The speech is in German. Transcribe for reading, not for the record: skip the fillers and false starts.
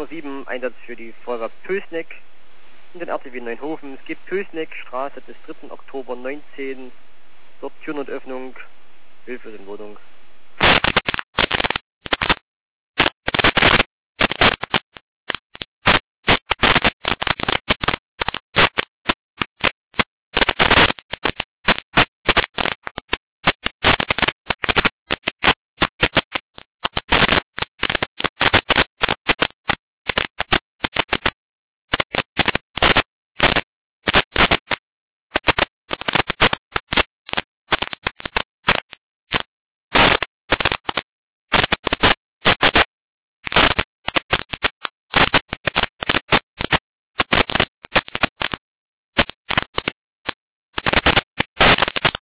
407, Einsatz für die Feuerwehr Pößneck und den RTW Neuenhofen. Es gibt Pößneck, Straße des 3. Oktober 19, dort Türnotöffnung, Hilfe in Wohnung.